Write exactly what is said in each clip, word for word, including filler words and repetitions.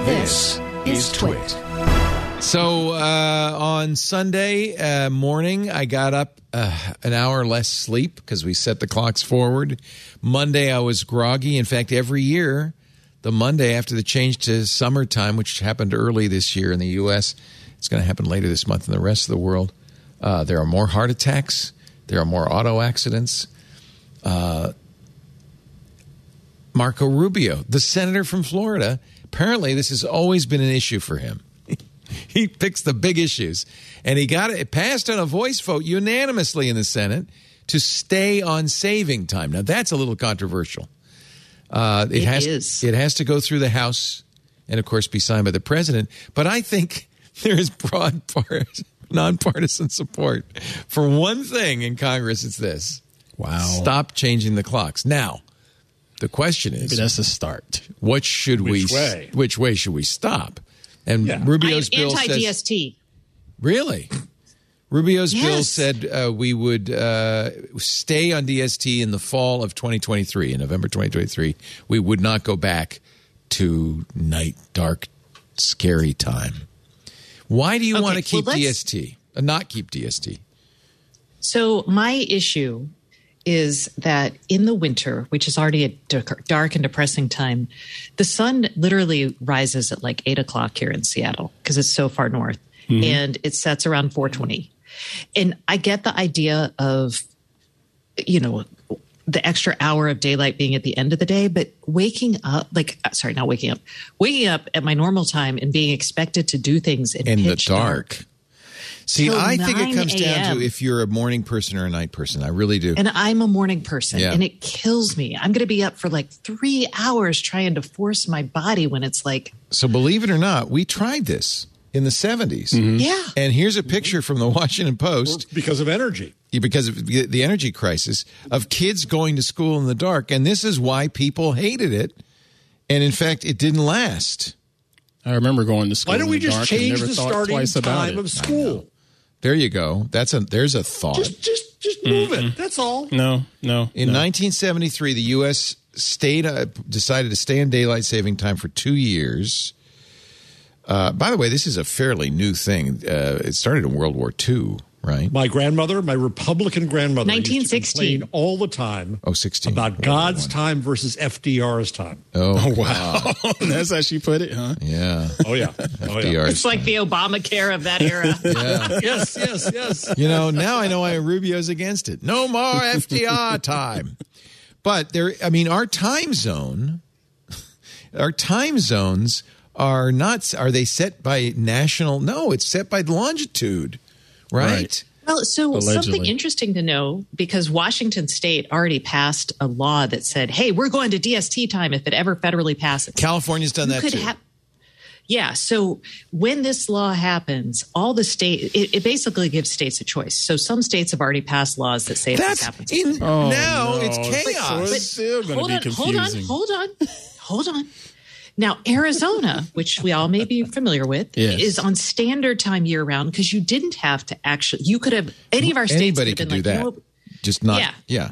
This is Twit. So uh, on Sunday uh, morning, I got up uh, an hour less sleep because we set the clocks forward. Monday, I was groggy. In fact, every year, the Monday after the change to summertime, which happened early this year in the U S, it's going to happen later this month in the rest of the world, uh, there are more heart attacks. There are more auto accidents. Uh, Marco Rubio, the senator from Florida, apparently this has always been an issue for him. He picks the big issues. And he got it, it passed on a voice vote unanimously in the Senate to stay on saving time. Now, that's a little controversial. Uh, it, it has, is. It has to go through the House and, of course, be signed by the president. But I think there is broad part, nonpartisan support for one thing in Congress. It's this. Wow. Stop changing the clocks. Now, the question is, maybe that's a start. What should which we way? Which way should we stop? And Yeah. Rubio's I am bill anti-D S says T. really. Rubio's Yes. bill said uh, we would uh, stay on D S T in the fall of twenty twenty-three, in November twenty twenty-three. We would not go back to night, dark, scary time. Why do you Okay, want to keep well, let's- D S T? Uh, not keep D S T? So my issue is that in the winter, which is already a dark, dark and depressing time, the sun literally rises at like eight o'clock here in Seattle because it's so far north, mm-hmm. and it sets around four twenty. And I get the idea of, you know, the extra hour of daylight being at the end of the day, but waking up, like, sorry, not waking up, waking up at my normal time and being expected to do things in, In the pitch dark. See, Till I think it comes nine down a.m. to if you're a morning person or a night person. I really do. And I'm a morning person, Yeah. and it kills me. I'm going to be up for like three hours trying to force my body when it's like, So believe it or not, we tried this in the seventies. yeah. And here's a picture from the Washington Post Because of energy. because of the the energy crisis of kids going to school in the dark. And this is why people hated it. And in fact, it didn't last. I remember going to school Why don't in we the just dark change and never the thought starting twice about time it. of school? There you go. That's a there's a thought. Just, just, just move it. That's all. No, no. In no. nineteen seventy-three, the U S stayed, uh, decided to stay in daylight saving time for two years. Uh, by the way, this is a fairly new thing. Uh, it started in World War Two, right? My grandmother, my Republican grandmother, nineteen used to sixteen. complain all the time Oh, sixteen. about World War God's One. time versus F D R's time. Oh, Wow. That's how she put it, huh? yeah. Oh, yeah. Oh, F D yeah. R's It's like the Obamacare of that era. Yeah. Yes, yes, yes. You know, now I know why Rubio's against it. No more F D R time. But there, I mean, our time zone, our time zones are not, are they set by national? No, it's set by longitude, right? Right. Well, so Allegedly. something interesting to know, because Washington State already passed a law that said, hey, we're going to D S T time if it ever federally passes. California's done You that could too. ha- Yeah. So when this law happens, all the state, it, it basically gives states a choice. So some states have already passed laws that say if this That's happens. in, Oh, now no. it's So chaos. it's still going hold to on, be hold on, confusing. hold on, hold on. Now, Arizona, which we all may be familiar with, Yes. is on standard time year round because you didn't have to actually, you could have, any of our states Anybody could can have do been that. like, you know, Just not, Yeah. yeah.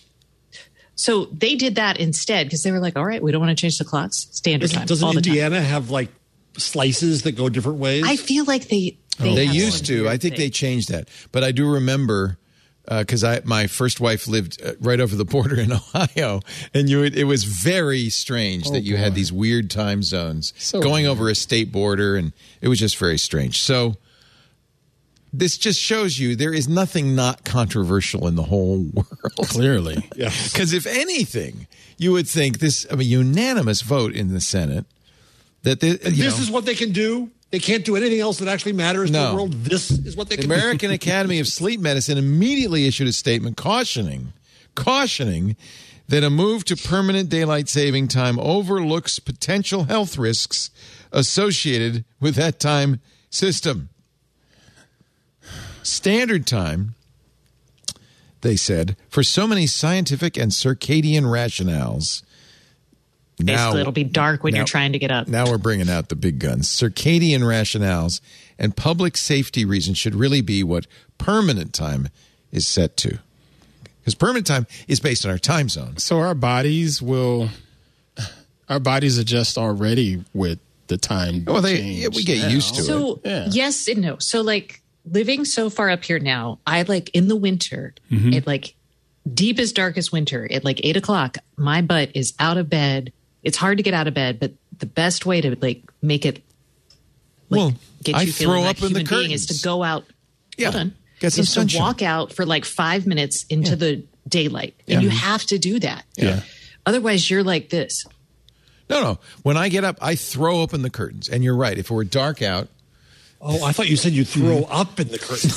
so they did that instead because they were like, all right, we don't want to change the clocks, standard time. Doesn't all the time. Indiana have like slices that go different ways? I feel like they they, They have used some to. weird I think thing. they changed that. But I do remember because I my first wife lived uh, right over the border in Ohio, and you would, it was very strange that you had these weird time zones So going weird. over a state border, and it was just very strange. So this just shows you there is nothing not controversial in the whole world. Clearly. yeah. Because if anything, you would think this a unanimous vote in the Senate that the, you This know, is what they can do. They can't do anything else that actually matters No. to the world. This is what they The can American do. Academy of Sleep Medicine immediately issued a statement cautioning, cautioning that a move to permanent daylight saving time overlooks potential health risks associated with that time system. Standard time, they said, for so many scientific and circadian rationales. Basically, Now, it'll be dark when now- you're trying to get up. now we're bringing out the big guns. Circadian rationales and public safety reasons should really be what permanent time is set to. Because permanent time is based on our time zone. So our bodies will, our bodies adjust already with the time. Well, they change yeah, we get now. used to it. So Yeah. yes and no. So like living so far up here now, I like in the winter, Mm-hmm. it like deepest, darkest winter at like eight o'clock, my butt is out of bed. It's hard to get out of bed, but the best way to like make it like Well, get I you feeling throw like up in the human being is curtains. to go out. Yeah, Hold on. get some is to sunshine. walk out for like five minutes into the daylight. And you have to do that. Yeah. Otherwise you're like this. No, no. When I get up, I throw open the curtains. And you're right. If it were dark out, Oh, I thought you said you throw up in the curtain.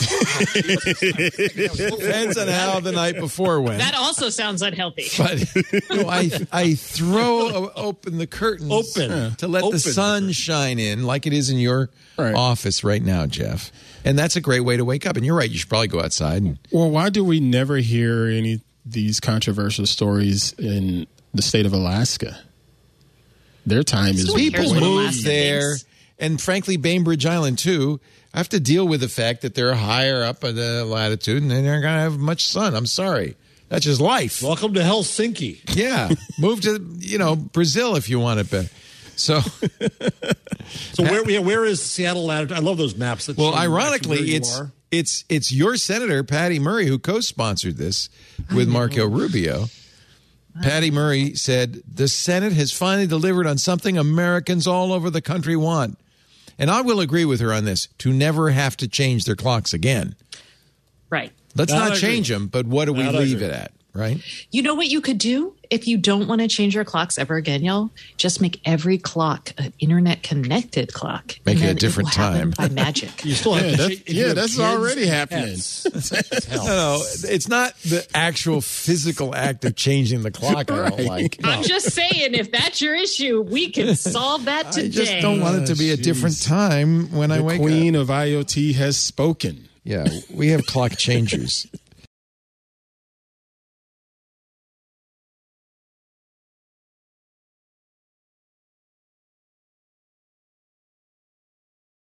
depends on how the night before went. That also sounds unhealthy. But no, I I throw o- open the curtains Open. to let Open the sun shine in, like it is in your Right. office right now, Jeff. And that's a great way to wake up. And you're right; you should probably go outside. And, Well, why do we never hear any of these controversial stories in the state of Alaska? Their time is So who cares people what move Alaska there, thinks? and frankly, Bainbridge Island too. I have to deal with the fact that they're higher up in the latitude, and they're not going to have much sun. I'm sorry, that's just life. Welcome to Helsinki. Yeah, move to you know Brazil if you want it better. So, So where yeah, where is Seattle latitude? I love those maps. That well, show you ironically, actually where you it's are. it's it's your senator Patty Murray who co-sponsored this with Marco Rubio. Patty Murray said the Senate has finally delivered on something Americans all over the country want, and I will agree with her on this: to never have to change their clocks again. Right. Let's That not I agree. change them, but what do we That I leave agree. it at? Right? You know what you could do if you don't want to change your clocks ever again, y'all? Just make every clock an internet connected clock. Make and it a then different will happen time. by magic. You still have Yeah, to that's- cha- if you yeah, have that's kids already and happening. pets, it's hell. No, no, it's not the actual physical act of changing the clock I don't Right. like. I'm just saying, if that's your issue, we can solve that today. I just don't want it to be a Jeez. different time when I The wake queen up. of I O T has spoken. Yeah, we have clock changers.